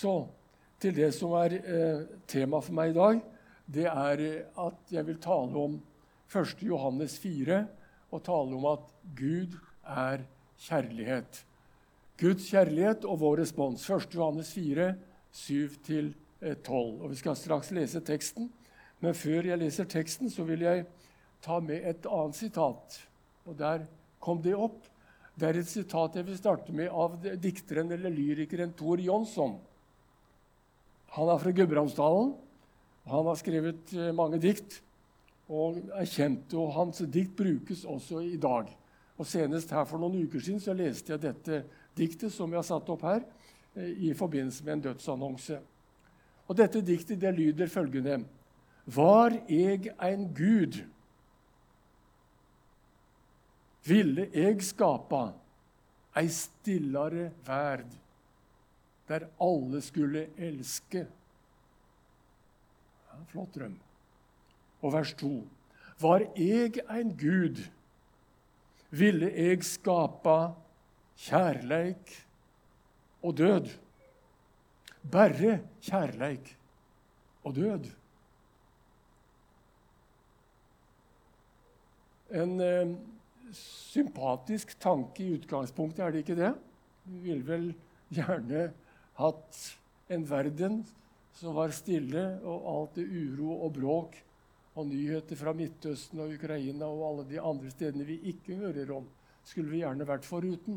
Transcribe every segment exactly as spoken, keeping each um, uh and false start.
Så til det som er eh, tema for meg i dag, det er at jeg vil tale om første Johannes fire, og tale om at Gud er kjærlighet. Guds kjærlighet og vår respons. første Johannes fire, syv til tolv. Og vi skal straks lese teksten, men før jeg leser teksten, så vil jeg ta med et annet sitat. Og der kom det opp. Det er et sitat jeg vil starte med av dikteren eller lyrikeren Tor Jonsson. Han er fra Gudbrandsdalen. Han har skrevet mange dikt og er kjent, og hans dikt brukes også i dag. Og senest her for noen uker siden så leste jeg dette diktet som jeg har satt opp her i forbindelse med en dødsannonse. Og dette diktet det lyder følgende: Var eg ein Gud, ville eg skapa ei stillare verd, der alle skulle elske. Ja, flott drøm. Og vers to. Var eg ein Gud, ville eg skapa kjærleik og død. Bare kjærleik og død. En eh, sympatisk tanke i utgangspunktet, er det ikke det? Vi ville vel gjerne hatt en verden som var stille, og alt det uro og bråk, og nyheter fra Midtøsten og Ukraina og alle de andre stedene vi ikke hører om, skulle vi gjerne vært foruten.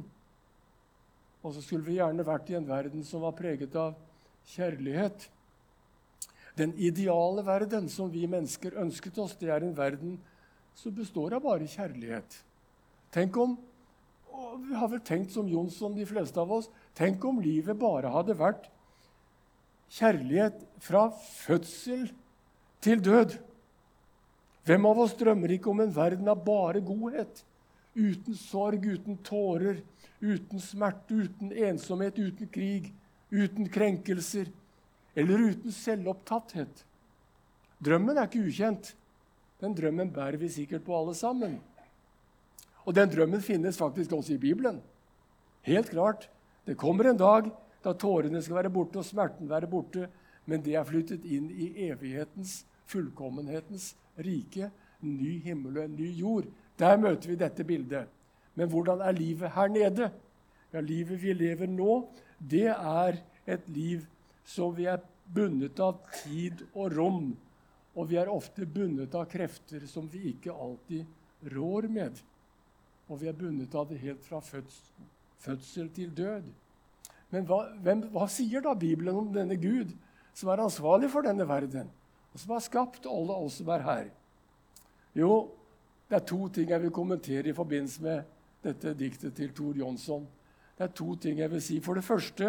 Og så skulle vi gjerne vært i en verden som var preget av kjærlighet. Den ideale verden som vi mennesker ønsket oss, det er en verden som består av bare kjærlighet. Tenk om, og vi har vel tenkt som Jonsson, de fleste av oss, tenk om livet bare hadde vært kjærlighet fra fødsel til død. Hvem av oss drømmer ikke om en verden av bare godhet? Uten sorg, uten tårer, uten smerte, uten ensomhet, uten krig, uten krenkelser, eller uten selvopptatthet. Drømmen er ikke ukjent. Den drømmen bærer vi sikkert på alle sammen. Og den drømmen finnes faktisk også i Bibelen. Helt klart, det kommer en dag da tårene skal være borte og smerten være borte, men det er flyttet inn i evighetens, fullkommenhetens rike, en ny himmel og en ny jord. Der møter vi dette bildet. Men hvordan er livet her nede? Ja, livet vi lever nå, det er et liv som vi er bundet av tid og rom, og vi er ofte bundet av krefter som vi ikke alltid rår med. Og vi er bundet av det helt fra fødsel, fødsel til død. Men hva, hvem, hva sier da Bibelen om denne Gud, som er ansvarlig for denne verden, og som har skapt alle oss som er her? Jo, det er to ting jeg vil kommentere i forbindelse med dette diktet til Tor Jonsson. Det er to ting jeg vil si. For det første,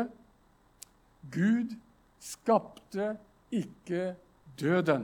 Gud skapte ikke døden.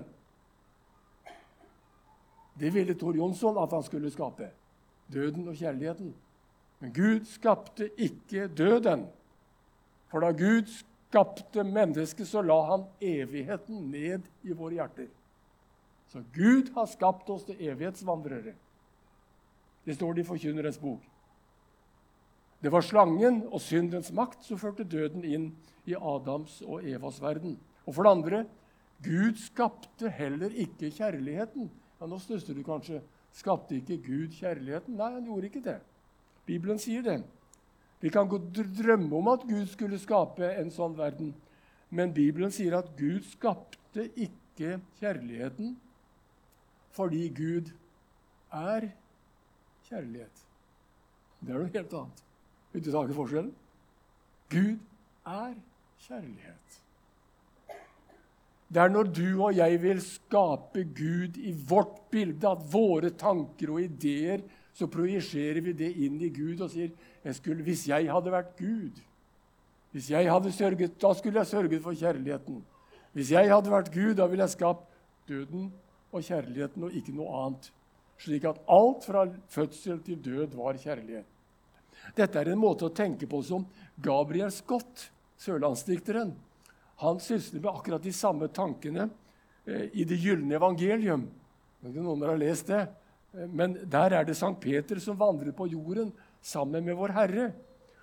Det ville Tor Jonsson at han skulle skape. Døden og kjærligheten. Men Gud skapte ikke døden. For da Gud skapte mennesket, så la han evigheten ned i våre hjerter. Så Gud har skapt oss til evighetsvandrere. Det står det i Forkynnerens bok. Det var slangen og syndens makt som førte døden inn i Adams og Evas verden. Og for det andre, Gud skapte heller ikke kjærligheten. Ja, nå stusser du kanskje. Skapte ikke Gud kjærligheten? Nei, han gjorde ikke det. Bibelen sier det. Vi kan godt drømme om at Gud skulle skape en sånn verden, men Bibelen sier at Gud skapte ikke kjærligheten fordi Gud er kjærlighet. Det er noe helt annet. Vil du ta ikke forskjellen? Gud er kjærlighet. Det er når du og jeg vil skape Gud i vårt bilde, at våre tanker og ideer, så projiserer vi det inn i Gud og sier, jeg skulle, hvis jeg hadde vært Gud, hvis jeg hadde sørget, da skulle jeg sørget for kjærligheten. Hvis jeg hadde vært Gud, da ville jeg skapt døden og kjærligheten og ikke noe annet. Slik at alt fra fødsel til død var kjærlighet. Dette er en måte å tenke på som Gabriel Scott, sørlandsdikteren. Han sysler med akkurat de samme tankene eh, i det gyllene evangelium. Noen har lest det. Men der er det Sankt Peter som vandrer på jorden sammen med vår Herre.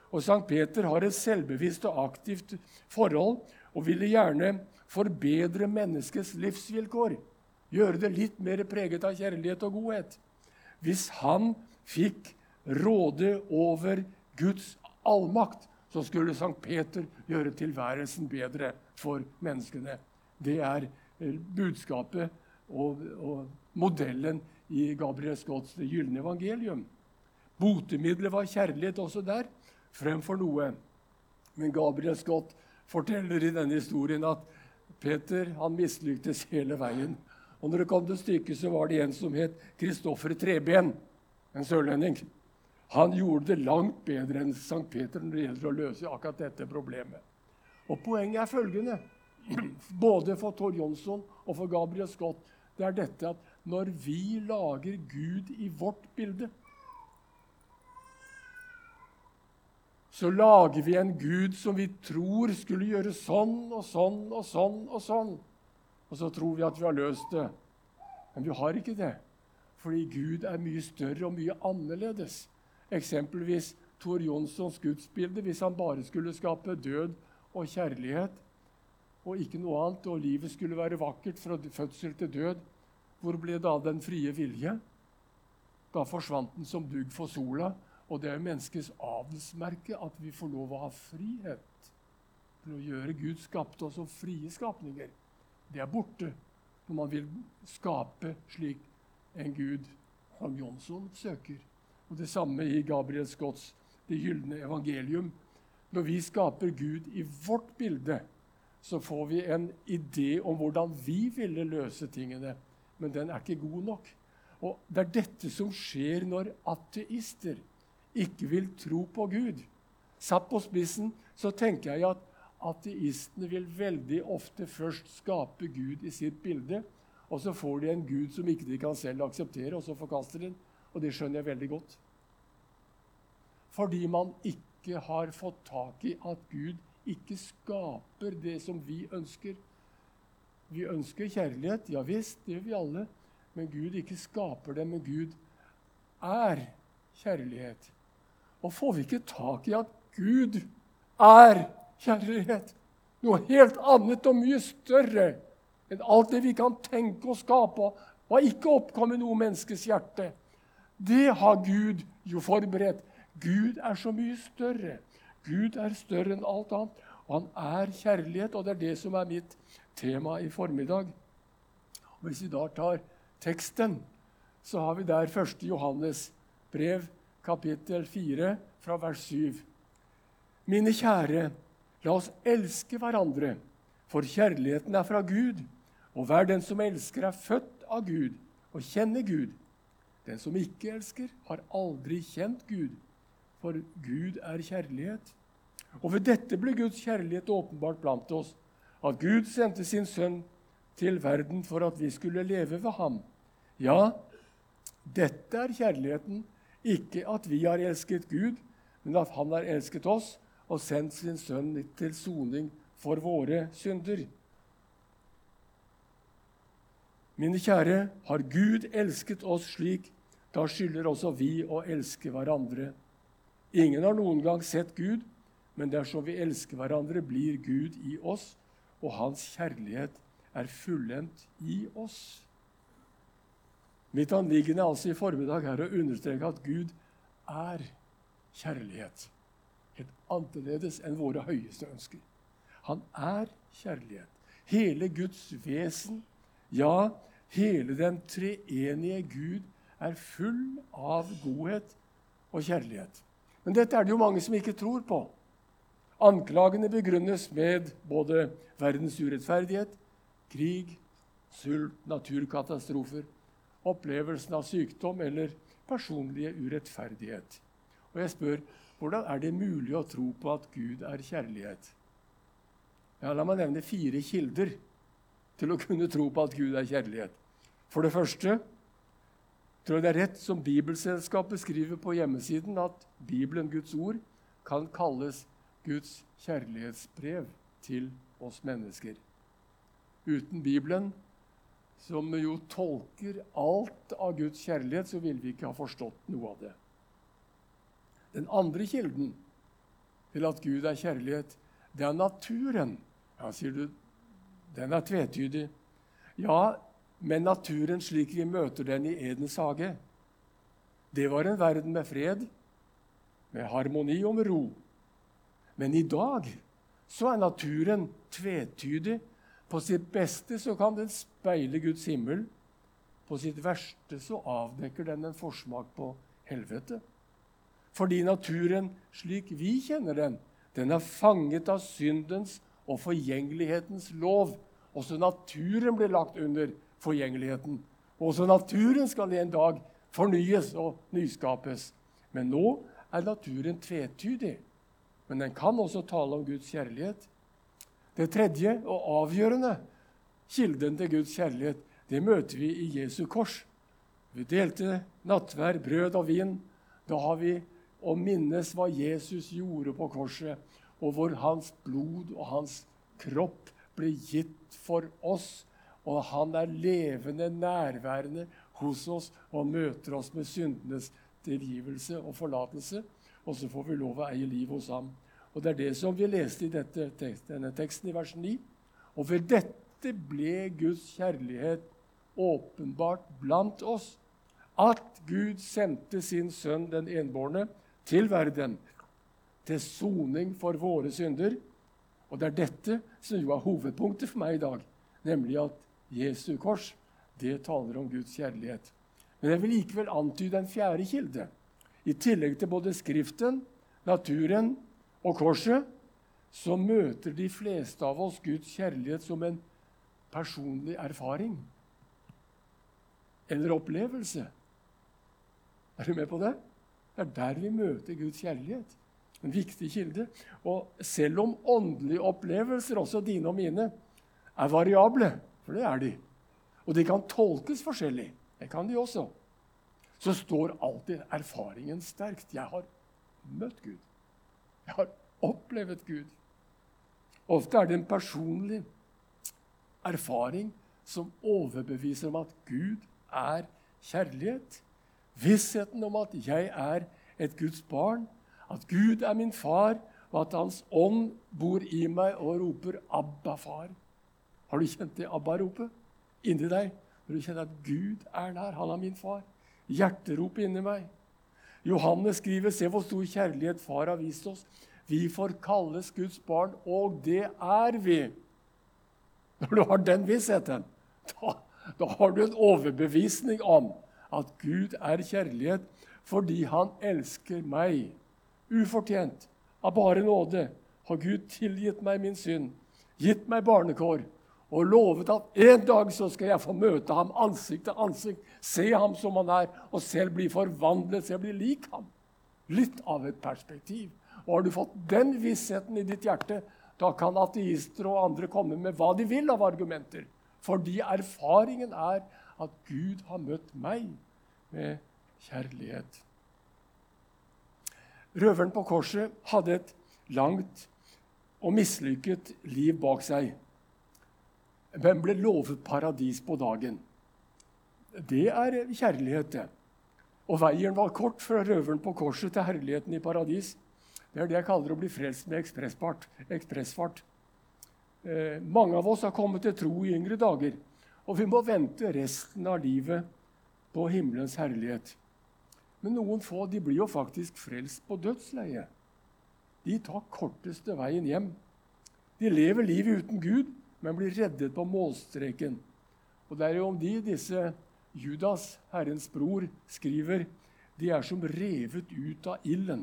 Og Sankt Peter har et selvbevisst og aktivt forhold og ville gjerne forbedre menneskets livsvilkår, gjøre det litt mer preget av kjærlighet og godhet. Hvis han fikk råde over Guds allmakt, så skulle Sankt Peter gjøre tilværelsen bedre for menneskene. Det er budskapet og, og modellen i Gabriel Scotts Det gyldne evangelium. Botemiddelet var kjærlighet også der, fremfor noe. Men Gabriel Scott forteller i denne historien at Peter han mislyktes hele veien. Og når det kom til stykket, så var det en som het Kristoffer Treben, en sørlending. Han gjorde det langt bedre enn Sankt Peter når det gjelder å løse akkurat dette problemet. Og poenget er følgende, både for Tor Jonsson og for Gabriel Scott, det er dette at når vi lager Gud i vårt bilde, så lager vi en Gud som vi tror skulle gjøre sånn og sånn og sånn og sånn. Og så tror vi at vi har løst det. Men vi har ikke det, fordi Gud er mye større og mye annerledes. Eksempelvis Tor Jonssons gudsbilde, hvis han bare skulle skape død og kjærlighet, og ikke noe annet, og livet skulle være vakkert fra fødsel til død, hvor ble da den frie vilje? Da forsvant den som dugg for sola, og det er menneskets adelsmerke at vi får lov å ha frihet til å gjøre Gud skapte oss som frie skapninger. Det er borte når man vil skape slik en Gud som Jonsson søker. Og det samme i Gabriel Scotts Det gyldne evangelium. Når vi skaper Gud i vårt bilde, så får vi en idé om hvordan vi ville løse tingene, men den er ikke god nok. Og det er dette som skjer når ateister ikke vil tro på Gud. Satt på spissen så tenker jeg at ateistene vil veldig ofte først skape Gud i sitt bilde, og så får de en Gud som ikke de kan selv akseptere, og så forkaster de den. Og det skjønner jeg veldig godt. Fordi man ikke har fått tak i at Gud ikke skaper det som vi ønsker. Vi ønsker kjærlighet, ja visst, det gjør vi alle, men Gud ikke skaper det, men Gud er kjærlighet. Og får vi ikke tak i at Gud er kjærlighet, noe helt annet og mye større enn alt det vi kan tenke og skape, og ikke oppkomme noe menneskes hjerte. Det har Gud jo forberedt. Gud er så mye større. Gud er større enn alt annet, og han er kjærlighet, og det er det som er mitt tema i formiddag. Og hvis vi da tar teksten, så har vi der første Johannes brev, kapittel fire, fra vers syv. Mine kjære, la oss elske hverandre, for kjærligheten er fra Gud, og hver den som elsker er født av Gud og kjenner Gud. Den som ikke elsker, har aldri kjent Gud, for Gud er kjærlighet. Og ved dette ble Guds kjærlighet åpenbart blant oss, at Gud sendte sin sønn til verden for at vi skulle leve ved ham. Ja, dette er kjærligheten, ikke at vi har elsket Gud, men at han har elsket oss og sendt sin sønn til soning for våre synder. Mine kjære, har Gud elsket oss slik, da skylder også vi å elske hverandre. Ingen har noen gang sett Gud, men dersom vi elsker hverandre, blir Gud i oss, og hans kjærlighet er fullendt i oss. Mitt anliggende altså i formiddag er å understreke at Gud er kjærlighet. Helt annerledes enn våre høyeste ønsker. Han er kjærlighet. Hele Guds vesen, ja, hele den treenige Gud er full av godhet og kjærlighet. Men dette er det jo mange som ikke tror på. Anklagene begrunnes med både verdens urettferdighet, krig, sult, naturkatastrofer, opplevelsen av sykdom eller personlige urettferdighet. Og jeg spør, hvordan er det mulig å tro på at Gud er kjærlighet? Ja, la meg nevne fire kilder til å kunne tro på at Gud er kjærlighet. For det første, tror jeg det er rett som Bibelselskapet skriver på hjemmesiden, at Bibelen, Guds ord, kan kalles Guds kjærlighetsbrev til oss mennesker. Uten Bibelen, som jo tolker alt av Guds kjærlighet, så vil vi ikke ha forstått noe av det. Den andre kilden, til at Gud er kjærlighet, det er naturen. Ja, sier du, den er tvetydig. Ja, men naturen slik vi møter den i Edens hage, det var en verden med fred, med harmoni og med ro. Men i dag så er naturen tvetydig. På sitt beste så kan den speile Guds himmel. På sitt verste så avdekker den en forsmak på helvete. Fordi naturen, slik vi kjenner den, den er fanget av syndens og forgjengelighetens lov. Også naturen blir lagt under forgjengeligheten. Også naturen skal en dag fornyes og nyskapes. Men nå er naturen tvetydig. Men den kan også tale om Guds kjærlighet. Det tredje og avgjørende kilden til Guds kjærlighet, det møter vi i Jesu kors. Vi delte nattvær, brød og vin. Da har vi å minnes hva Jesus gjorde på korset, og hvor hans blod og hans kropp ble gitt for oss. Og han er levende, nærværende hos oss og møter oss med syndenes tilgivelse og forlatelse. Og så får vi lov å eie liv hos ham. Og det er det som vi leste i dette, denne teksten i vers ni. Og ved dette ble Guds kjærlighet åpenbart blant oss, at Gud sendte sin sønn, den enbårne, til verden, til soning for våre synder. Og det er dette som jo er hovedpunktet for meg i dag, nemlig at Jesu kors, det taler om Guds kjærlighet. Men jeg vil likevel antyde en fjerde kilde. I tillegg til både Skriften, naturen og korset, så møter de fleste av oss Guds kjærlighet som en personlig erfaring eller opplevelse. Er du med på det? Det er der vi møter Guds kjærlighet. En viktig kilde. Og selv om åndelige opplevelser, også dine og mine, er variable, for det er de, og de kan tolkes forskjellig, det kan de også, så står alltid erfaringen sterkt. Jeg har møtt Gud. Jeg har opplevd Gud. Ofte er det en personlig erfaring som overbeviser om at Gud er kjærlighet. Vissheten om at jeg er et Guds barn, at Gud er min far, og at hans ånd bor i meg og roper Abba, far. Har du kjent det Abba-ropet inni deg? Når du kjenner at Gud er nær, han er min far. Hjerterop inni meg. Johannes skriver, se hvor stor kjærlighet far har vist oss. Vi får kalles Guds barn, og det er vi. Når du har den vissheten, da, da har du en overbevisning om at Gud er kjærlighet, fordi han elsker meg. Ufortjent, av bare nåde, har Gud tilgitt meg min synd, gitt meg barnekår, og lovet at en dag så skal jeg få møte ham ansikt til ansikt, se ham som han er, og selv bli forvandlet, selv bli lik ham. Litt av et perspektiv. Og har du fått den vissheten i ditt hjerte, da kan ateister og andre komme med hva de vil av argumenter. Fordi erfaringen er at Gud har møtt meg med kjærlighet. Røveren på korset hadde et langt og mislykket liv bak seg, men ble lovet paradis på dagen. Det er kjærlighet, det. Og veien var kort fra røveren på korset til herligheten i paradis. Det er det jeg kaller å bli frelst med ekspressfart. ekspressfart. Eh, mange av oss har kommet til tro i yngre dager, og vi må vente resten av livet på himmelens herlighet. Men noen få, de blir jo faktisk frelst på dødsleie. De tar korteste veien hjem. De lever livet uten Gud, men blir reddet på målstreken. Og det er jo om de, disse Judas, Herrens bror, skriver, de er som revet ut av ilden.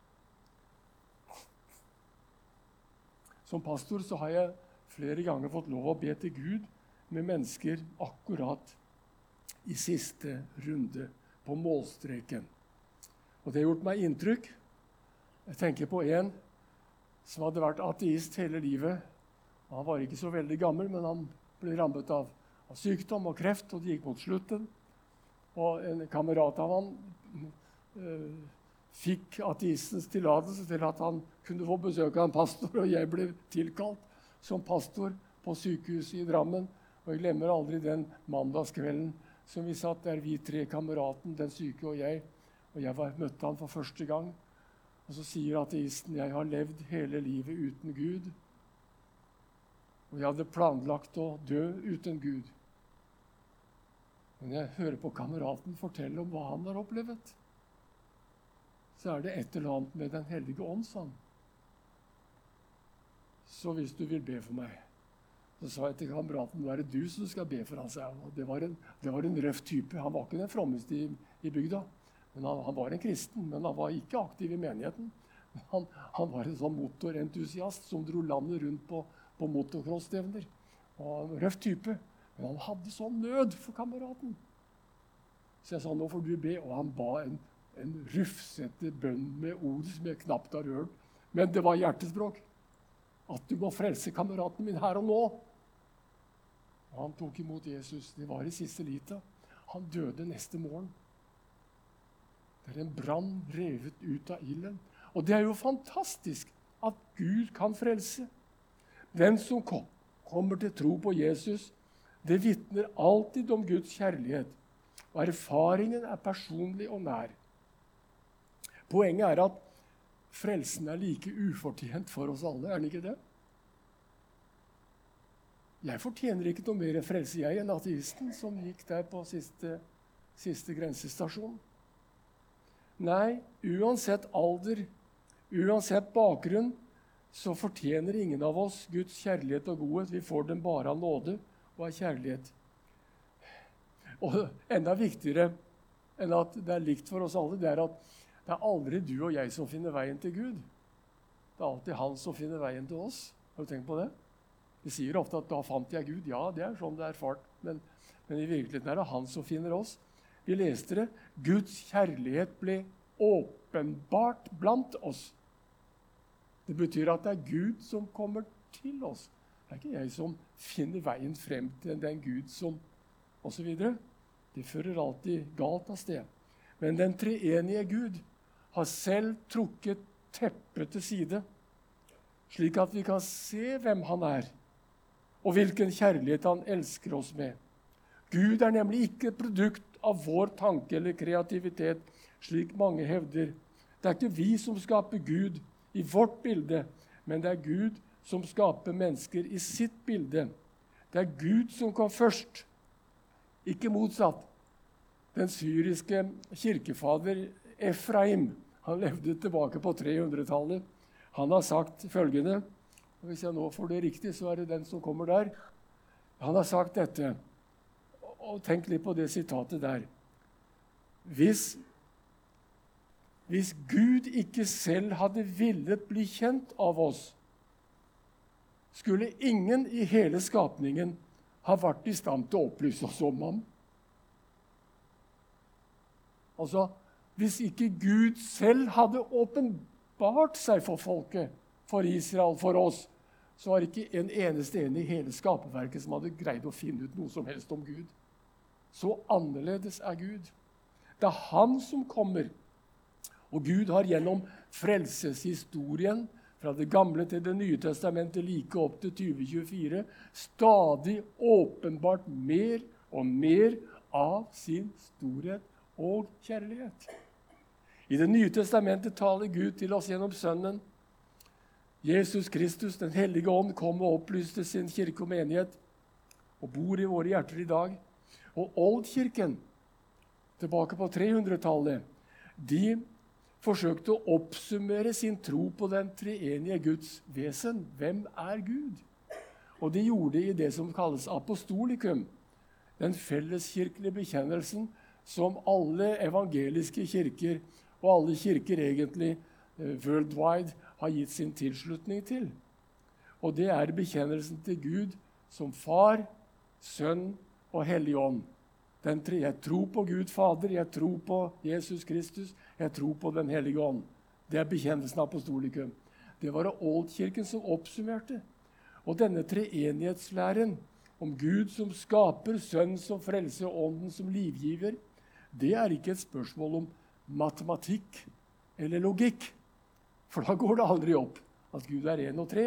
Som pastor så har jeg flere ganger fått lov å be til Gud med mennesker akkurat i siste runde på målstreken. Og det har gjort meg inntrykk. Jeg tenker på en som hadde vært ateist hele livet. Han var ikke så veldig gammel, men han ble rammet av, av sykdom og kreft, og det gikk mot slutten. Og en kamerat av han øh, fikk ateistens tillatelse til at han kunne få besøk av en pastor, og jeg ble tilkalt som pastor på sykehuset i Drammen. Og jeg glemmer aldri den mandagskvelden som vi satt der, vi tre kameraten, den syke og jeg. Og jeg var, møtte han for første gang. Og så sier ateisten, jeg har levd hele livet uten Gud. Og jeg hadde planlagt å dø uten Gud. Men jeg hører på kameraten fortelle om hva han har opplevd. Så er det et eller annet med Den hellige ånd, sa han. Så hvis du vil be for meg, så sa jeg til kameraten, nå er det du som skal be for han, sa jeg. Det var en, det var en røff type. Han var ikke den frommeste i, i bygda. Men han, han var en kristen, men han var ikke aktiv i menigheten. Han, han var en sånn motorentusiast som dro landet rundt på, på motocross-stevner. Og en røff type. Men han hadde sånn nød for kameraten. Så jeg sa, nå får du be. Og han ba en, en rufsete bønn med ord som jeg knapt har hørt. Men det var hjertespråk. At du må frelse kameraten min her og nå. Og han tok imot Jesus. Det var i siste lita. Han døde neste morgen. Det er en brann revet ut av ilden. Og det er jo fantastisk at Gud kan frelse. Den som kom, kommer til tro på Jesus, det vitner alltid om Guds kjærlighet. Og erfaringen er personlig og nær. Poenget er at frelsen er like ufortjent for oss alle, er den ikke det? Jeg fortjener ikke noe mer frelse, jeg, enn ateisten som gikk der på siste, siste grensestasjon. Nei, uansett alder, uansett bakgrunn, så fortjener ingen av oss Guds kjærlighet og godhet. Vi får den bare av nåde og av kjærlighet. Og enda viktigere enn at det er likt for oss alle, det er at det er aldri du og jeg som finner veien til Gud. Det er alltid han som finner veien til oss. Har du tenkt på det? Vi sier ofte at da fant jeg Gud. Ja, det er sånn det er erfart. Men, men i virkeligheten er det han som finner oss. Vi leste det. Guds kjærlighet ble åpenbart blant oss. Det betyr at det er Gud som kommer til oss. Det er ikke jeg som finner veien frem til den Gud som, og så videre. Det fører alltid galt av sted. Men den treenige Gud har selv trukket teppet til side, slik at vi kan se hvem han er, og hvilken kjærlighet han elsker oss med. Gud er nemlig ikke et produkt av vår tanke eller kreativitet, slik mange hevder. Det er ikke vi som skaper Gud i vårt bilde, men det er Gud som skaper mennesker i sitt bilde. Det er Gud som kom først, ikke motsatt. Den syriske kirkefader Efraim, han levde tilbake på tre hundretallet. Han har sagt følgende, og hvis jeg nå får det riktig, så er det den som kommer der. Han har sagt dette, og tenk litt på det sitatet der. Hvis, hvis Gud ikke selv hadde villet bli kjent av oss, skulle ingen i hele skapningen ha vært i stand til å opplyse oss om ham. Altså, hvis ikke Gud selv hadde åpenbart seg for folket, for Israel, for oss, så var det ikke en eneste en i hele skaperverket som hadde greid å finne ut noe som helst om Gud. Så annerledes er Gud. Det er han som kommer. Og Gud har gjennom frelseshistorien, fra det gamle til det nye testamentet, like opp til tyve tjuefire, stadig åpenbart mer og mer av sin storhet og kjærlighet. I det nye testamentet taler Gud til oss gjennom Sønnen. Jesus Kristus, den hellige ånd, kom og opplyste sin kirke og menighet, og bor i våre hjerter i dag. Og Oldkirken, tilbake på tre hundretallet, de forsøkte å oppsummere sin tro på den treenige Guds vesen. Hvem er Gud? Og de gjorde det i det som kalles apostolikum, den felleskirkelige bekjennelsen som alle evangeliske kirker og alle kirker egentlig uh, worldwide har gitt sin tilslutning til. Og det er bekjennelsen til Gud som Far, Sønn og Hellig Ånd. Den tre, jeg tror på Gud Fader, jeg tror på Jesus Kristus, jeg tror på Den Hellige Ånd. Det er bekjennelsen av apostolikum. Det var det Oldkirken som oppsummerte. Og denne treenighetslæren om Gud som skaper, Sønn som frelser og Ånden som livgiver, det er ikke et spørsmål om matematikk eller logikk. For da går det aldri opp at Gud er en og tre.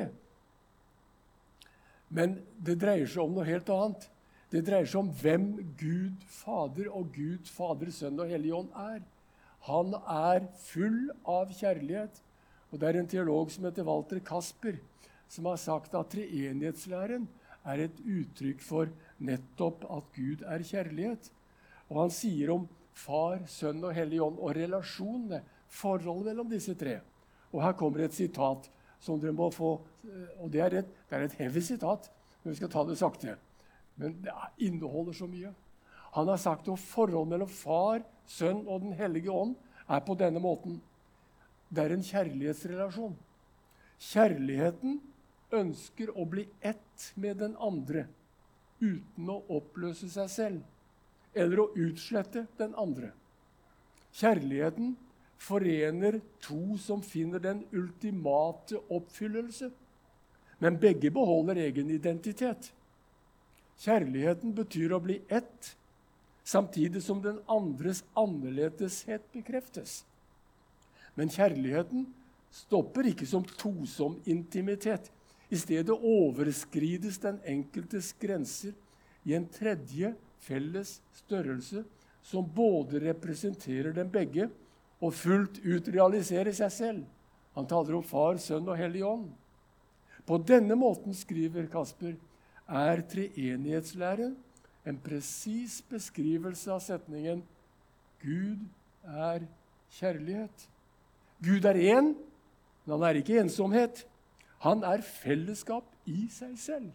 Men det dreier seg om noe helt annet. Det dreier seg om hvem Gud Fader og Gud Fader, Sønn og Hellig Ånd er. Han er full av kjærlighet. Og det er en teolog som heter Walter Kasper, som har sagt at treenighetslæren er et uttrykk for nettopp at Gud er kjærlighet. Og han sier om Far, Sønn og Hellig Ånd og relasjonene, forholdet mellom disse tre. Og her kommer et sitat som dere må få, og det er et, det er et heavy sitat, men vi skal ta det sakte. Men det inneholder så mye. Han har sagt at forholdet mellom Far, Sønn og Den hellige ånd er på denne måten. Det er en kjærlighetsrelasjon. Kjærligheten ønsker å bli ett med den andre, uten å oppløse seg selv, eller å utslette den andre. Kjærligheten forener to som finner den ultimate oppfyllelse, men begge beholder egen identitet. Kjærligheten betyr å bli ett, samtidig som den andres annerledeshet bekreftes. Men kjærligheten stopper ikke som tosom intimitet. I stedet overskrides den enkeltes grenser i en tredje felles størrelse som både representerer dem begge og fullt ut realiserer seg selv. Han taler om Far, Sønn og Hellig Ånd. På denne måten, skriver Kasper, er treenighetslæren en presis beskrivelse av setningen Gud er kjærlighet. Gud er én, men han er ikke ensomhet. Han er fellesskap i seg selv.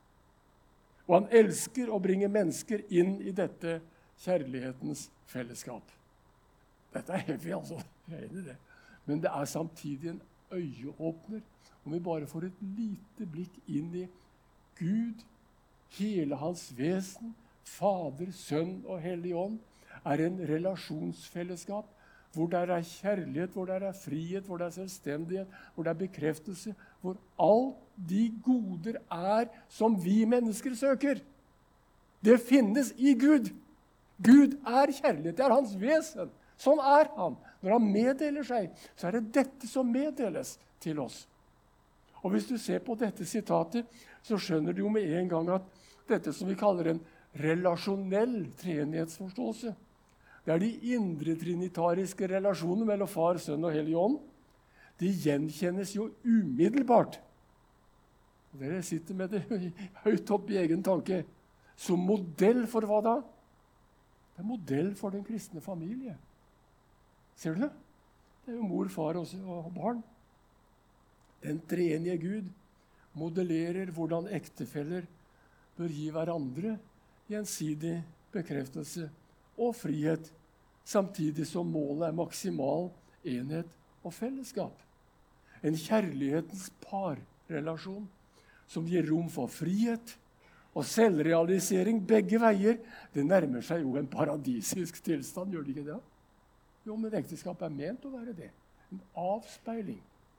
Og han elsker å bringe mennesker inn i dette kjærlighetens fellesskap. Dette er heavy, altså. Jeg er enig i det. Men det er samtidig en øyeåpner. Om vi bare får et lite blikk inn i Gud, hele hans vesen, Fader, Sønn og Hellig Ånd, er en relasjonsfellesskap hvor det er kjærlighet, hvor det er frihet, hvor det er selvstendighet, hvor det er bekreftelse, hvor alt de goder er som vi mennesker søker. Det finnes i Gud. Gud er kjærlighet, det er hans vesen. Sånn er han. Når han meddeler seg, så er det dette som meddeles til oss. Og hvis du ser på dette sitatet, så skjønner du jo med en gang at dette som vi kaller en relasjonell treenighetsforståelse, det er de indre trinitariske relasjoner mellom Far, Sønn og Hellig Ånd. De gjenkjennes jo umiddelbart. Dere sitter med det høyt opp i egen tanke. Som modell for hva da? Det er modell for den kristne familie. Ser du det? Det er jo mor, far og barn. Den treenige Gud modellerer hvordan ektefeller bør gi hverandre gjensidig bekreftelse og frihet, samtidig som målet er maksimal enhet og fellesskap. En kjærlighetens parrelasjon som gir rom for frihet og selvrealisering begge veier, det nærmer seg jo en paradisisk tilstand, gjør det ikke det? Jo, men ekteskap er ment å være det. En avspeiling.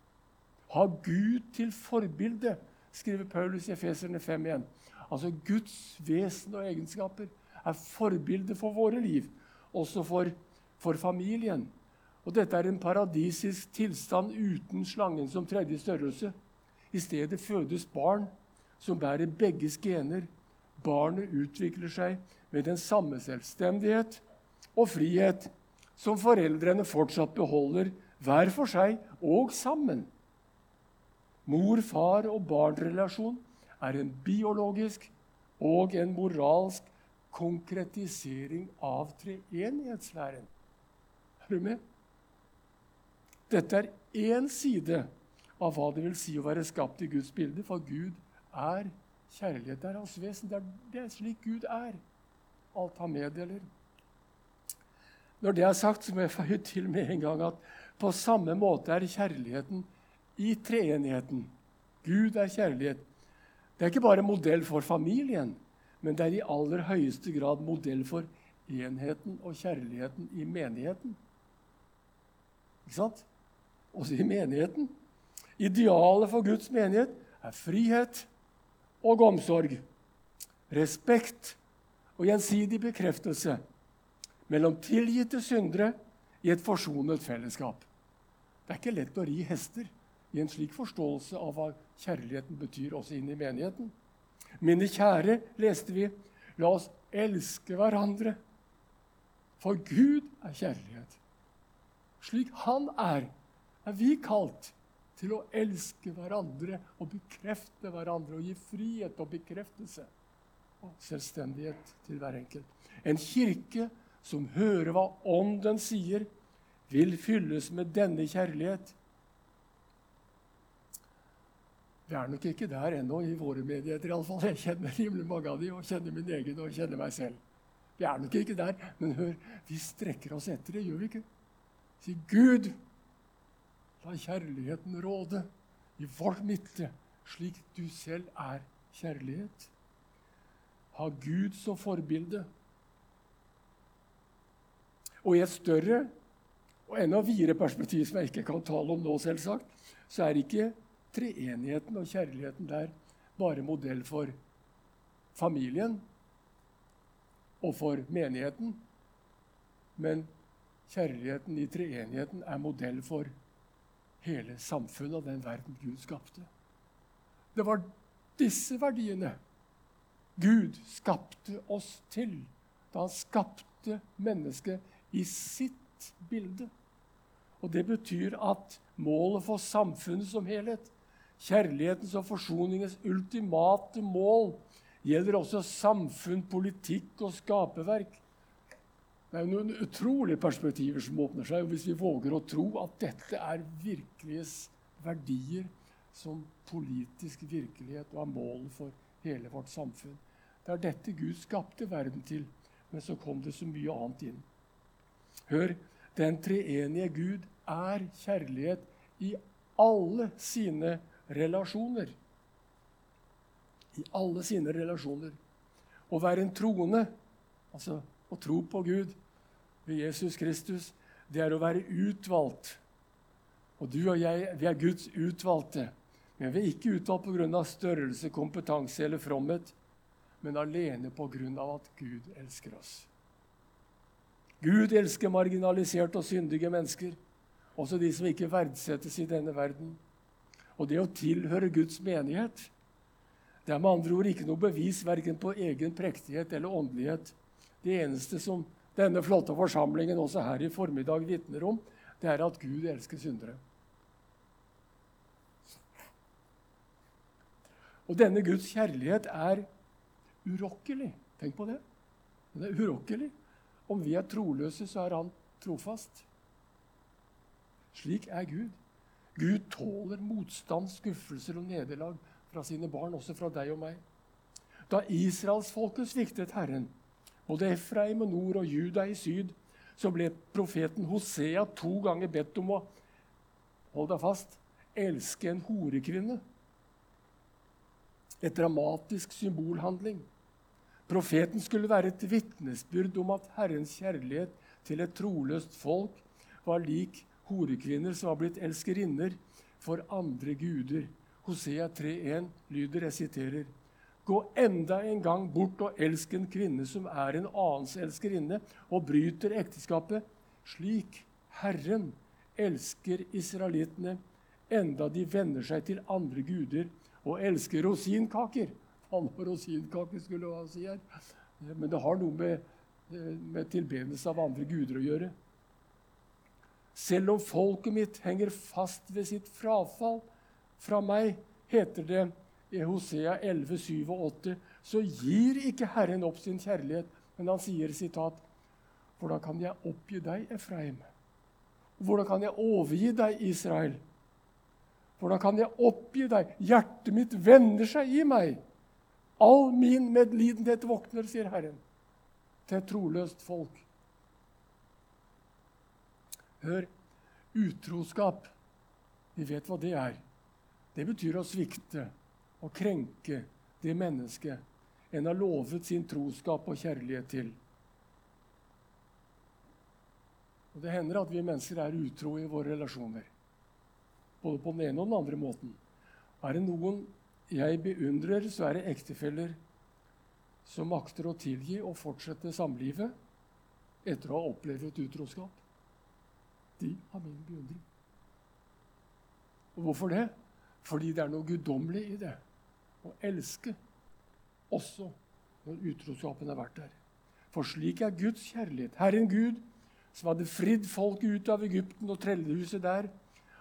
Ha Gud til forbilde, skriver Paulus i Efeserne fem igjen. Altså Guds vesen og egenskaper er forbilde for våre liv, også for, for familien. Og dette er en paradisisk tilstand uten slangen som tredje størrelse. I stedet fødes barn som bærer begges gener. Barnet utvikler seg med den samme selvstendighet og frihet som foreldrene fortsatt beholder hver for seg og sammen. Mor, far og barn-relasjon er en biologisk og en moralsk konkretisering av treenighetslæren. Er du med? Dette er én side av hva det vil si å være skapt i Guds bilde, for Gud er kjærlighet. Det er hans vesen. Det er, det er slik Gud er. Alt han meddeler. Når det er sagt, så må jeg føye til med en gang at på samme måte er kjærligheten i treenigheten. Gud er kjærlighet. Det er ikke bare modell for familien, men det er i aller høyeste grad modell for enheten og kjærligheten i menigheten. Ikke sant? Også i menigheten. Idealet for Guds menighet er frihet og omsorg, respekt og gjensidig bekreftelse mellom tilgitte syndere i et forsonet fellesskap. Det er ikke lett å ri hester i en slik forståelse av hva kjærligheten betyr også inn i menigheten. Mine kjære, leste vi, la oss elske hverandre, for Gud er kjærlighet. Slik han er, er vi kalt til å elske hverandre og bekrefte hverandre og gi frihet og bekreftelse og selvstendighet til hver enkelt. En kirke som hører hva Ånden sier, vil fylles med denne kjærlighet. Vi er nok ikke der ennå i våre menigheter i alle fall. Jeg kjenner rimelig mange av de, og kjenner min egen og kjenner meg selv. Vi er nok ikke der, men hør, vi strekker oss etter det, gjør vi ikke? Si, Gud, la kjærligheten råde i vårt midte, slik du selv er kjærlighet. Ha Gud som forbilde. Og i et større og enda videre perspektiv som jeg ikke kan tale om nå, selvsagt, så er ikke treenigheten og kjærligheten der bare modell for familien og for menigheten, men kjærligheten i treenigheten er modell for hele samfunnet og den verden Gud skapte. Det var disse verdiene Gud skapte oss til da han skapte mennesket i sitt bilde. Og det betyr at målet for samfunnet som helhet, kjærlighetens og forsoningens ultimate mål, gjelder også samfunn, politikk og skaperverk. Det er jo noen utrolige perspektiver som åpner seg, og hvis vi våger å tro at dette er virkelige verdier som politisk virkelighet og er målet for hele vårt samfunn. Det er dette Gud skapte verden til, men så kom det så mye annet inn. Hør, den treenige Gud er kjærlighet i alle sine relasjoner. I alle sine relasjoner. Å være en troende, altså å tro på Gud ved Jesus Kristus, det er å være utvalgt. Og du og jeg, vi er Guds utvalgte. Men vi er ikke utvalgt på grunn av størrelse, kompetanse eller fromhet, men alene på grunn av at Gud elsker oss. Gud elsker marginaliserte og syndige mennesker, også de som ikke verdsettes i denne verden. Og det å tilhøre Guds menighet, det er med andre ord ikke noe bevis hverken på egen prektighet eller åndelighet. Det eneste som denne flotte forsamlingen også her i formiddag vitner om, det er at Gud elsker syndere. Og denne Guds kjærlighet er urokkelig. Tenk på det. Den er urokkelig. Om vi er troløse, så er han trofast. Slik er Gud. Gud tåler motstand, skuffelser og nederlag fra sine barn, også fra deg og meg. Da Israelsfolket sviktet Herren, både Efraim og nord og Juda i syd, så ble profeten Hosea to ganger bedt om å, hold deg fast, elske en horekvinne. Et dramatisk symbolhandling. Profeten skulle være et vitnesbyrd om at Herrens kjærlighet til et troløst folk var lik horekvinner som var blitt elskerinner for andre guder. Hosea tre en lyder, jeg siterer, «Gå enda en gang bort og elsk en kvinne som er en annens elskerinne og bryter ekteskapet, slik Herren elsker israelittene, enda de vender seg til andre guder og elsker rosinkaker.» Han og rosinkaker skulle hva si her. Men det har noe med, med tilbedelse av andre guder å gjøre. Selv om folket mitt henger fast ved sitt frafall fra meg, heter det i Hosea elleve, syv og åtte, så gir ikke Herren opp sin kjærlighet. Men han sier, sitat, «Hvordan kan jeg oppgi deg, Efraim? Hvordan kan jeg overgi deg, Israel? Hvordan kan jeg oppgi deg? Hjertet mitt vender seg i meg. All min medlidenhet våkner, sier Herren, til et troløst folk.» Hør, utroskap, vi vet hva det er. Det betyr å svikte og krenke det mennesket en har lovet sin troskap og kjærlighet til. Og det hender at vi mennesker er utro i våre relasjoner, både på den ene og den andre måten. Er det noen jeg beundrer, så er det ektefeller som makter å tilgi og fortsette samlivet etter å ha opplevd et utroskap. De har min beundring. Og hvorfor det? Fordi det er noe guddommelig i det. Å elske også når utroskapen har vært der. For slik er Guds kjærlighet. Herren Gud, som hadde fridd folket ut av Egypten og trellehuset der,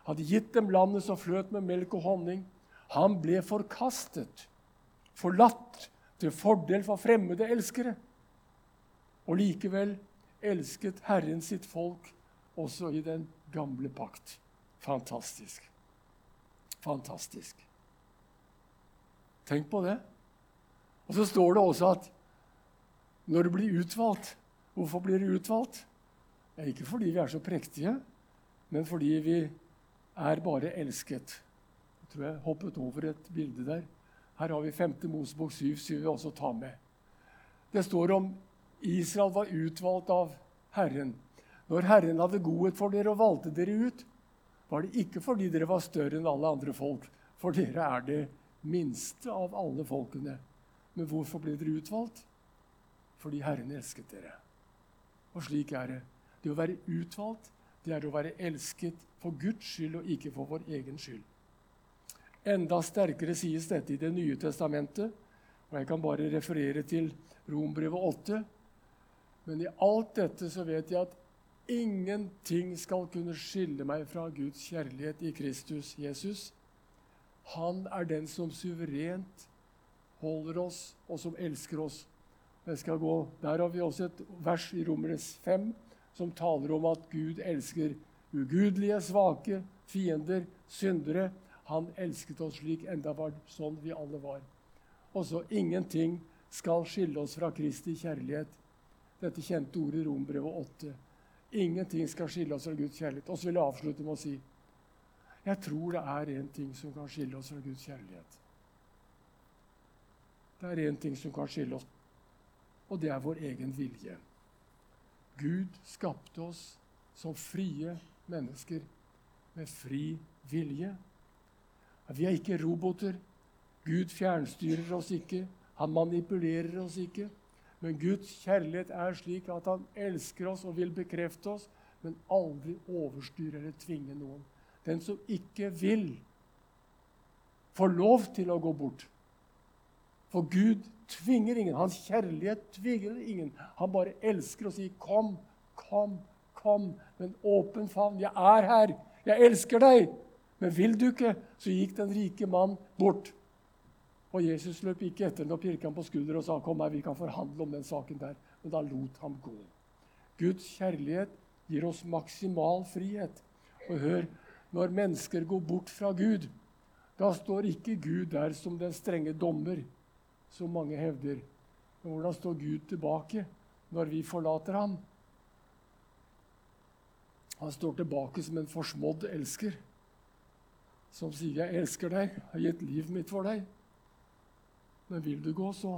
hadde gitt dem landet som fløt med melk og honning. Han ble forkastet, forlatt til fordel for fremmede elskere. Og likevel elsket Herren sitt folk også i den gamle pakt. Fantastisk. Fantastisk. Tenk på det. Og så står det også at når du blir utvalgt, hvorfor blir du utvalgt? Det er ikke fordi vi er så prektige, men fordi vi er bare elsket. Jeg tror jeg hoppet over et bilde der. Her har vi femte Mosebok syv, så vi også ta med. Det står om Israel var utvalgt av Herren. Når Herren hadde godhet for dere og valgte dere ut, var det ikke fordi dere var større enn alle andre folk, for dere er det minste av alle folkene. Men hvorfor ble dere utvalgt? Fordi Herren elsket dere. Og slik er det. Det å være utvalgt, det er å være elsket for Guds skyld og ikke for vår egen skyld. Enda sterkere sies dette i Det nye testamentet, og jeg kan bare referere til Rombrevet åtte. Men i alt dette så vet jeg at ingenting skal kunne skille meg fra Guds kjærlighet i Kristus Jesus. Han er den som suverent holder oss, og som elsker oss. Jeg skal gå, der har vi også et vers i Romeres fem, som taler om at Gud elsker ugudelige, svake, fiender, syndere. Han elsket oss slik, enda var sånn vi alle var. Og så ingenting skal skille oss fra Kristi kjærlighet. Dette kjente ordet i Rombrevet åtte. Ingenting skal skille oss fra Guds kjærlighet. Og så vil jeg avslutte med å si, jeg tror det er en ting som kan skille oss fra Guds kjærlighet. Det er en ting som kan skille oss, og det er vår egen vilje. Gud skapte oss som frie mennesker med fri vilje. Vi er ikke roboter. Gud fjernstyrer oss ikke. Han manipulerer oss ikke. Men Guds kjærlighet er slik at han elsker oss og vil bekrefte oss, men aldri overstyre eller tvinge noen. Den som ikke vil, får lov til å gå bort. For Gud tvinger ingen. Hans kjærlighet tvinger ingen. Han bare elsker og sier, kom, kom, kom, med en åpen favn. Jeg er her. Jeg elsker deg. Men vil du ikke, så gikk den rike mann bort. Og Jesus løp ikke etter den og pirket ham på skulderen og sa, kom her, vi kan forhandle om den saken der. Men da lot han gå. Guds kjærlighet gir oss maksimal frihet. Og hør, når mennesker går bort fra Gud, da står ikke Gud der som den strenge dommer, som mange hevder. Men hvordan står Gud tilbake når vi forlater ham? Han står tilbake som en forsmådd elsker, som sier, jeg elsker deg, jeg har gitt livet mitt for deg. Men vil du gå, så,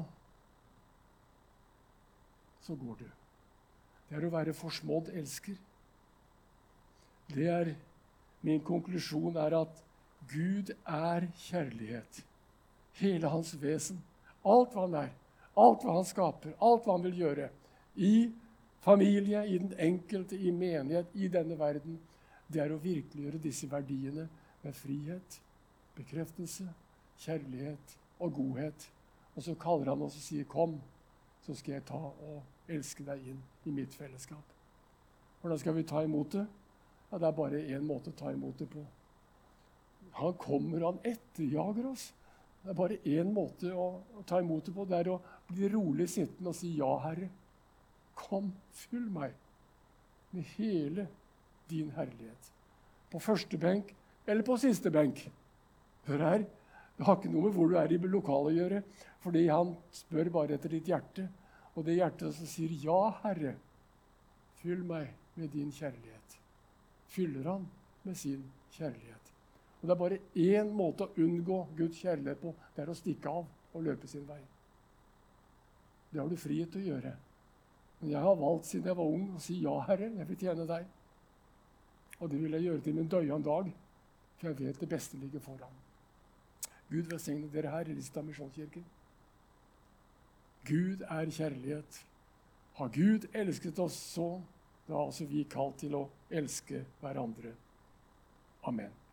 så går du. Det er å være forsmådd elsker. Det er, min konklusjon er at Gud er kjærlighet. Hele hans vesen. Alt hva han er, alt hva han skaper, alt hva han vil gjøre. I familie, i den enkelte, i menighet, i denne verden. Det er å virkeliggjøre disse verdiene med frihet, bekreftelse, kjærlighet og godhet. Og så kaller han oss og sier, kom, så skal jeg ta og elske deg inn i mitt fellesskap. Hvordan skal vi ta imot det? Ja, det er bare en måte å ta imot det på. Han kommer, han etterjager oss. Det er bare en måte å, å ta imot det på. Det er å bli rolig sittende og si, ja, Herre, kom, fyll meg med hele din herlighet. På første benk eller på siste benk. Hør her, det har ikke noe med hvor du er i lokalet å gjøre, fordi han spør bare etter ditt hjerte. Og det hjertet som sier, ja, Herre, fyll meg med din kjærlighet. Fyller han med sin kjærlighet. Og det er bare én måte å unngå Guds kjærlighet på, det er å stikke av og løpe sin vei. Det har du frihet til å gjøre. Men jeg har valgt siden jeg var ung å si, ja, Herre, jeg vil tjene deg. Og det vil jeg gjøre til min døyende dag, for jeg vet det beste ligger foran. Gud velsigne dere her i Lista Misjonskirken. Gud er kjærlighet. Har Gud elsket oss så, da er altså vi kalt til å elske hverandre. Amen.